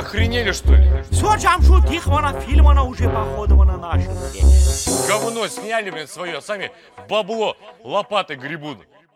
охренели, что ли? Все, Джамшут, тихо, фильм она уже походу на нашем. Говно сняли, блин, свое, сами бабло лопатой гребут.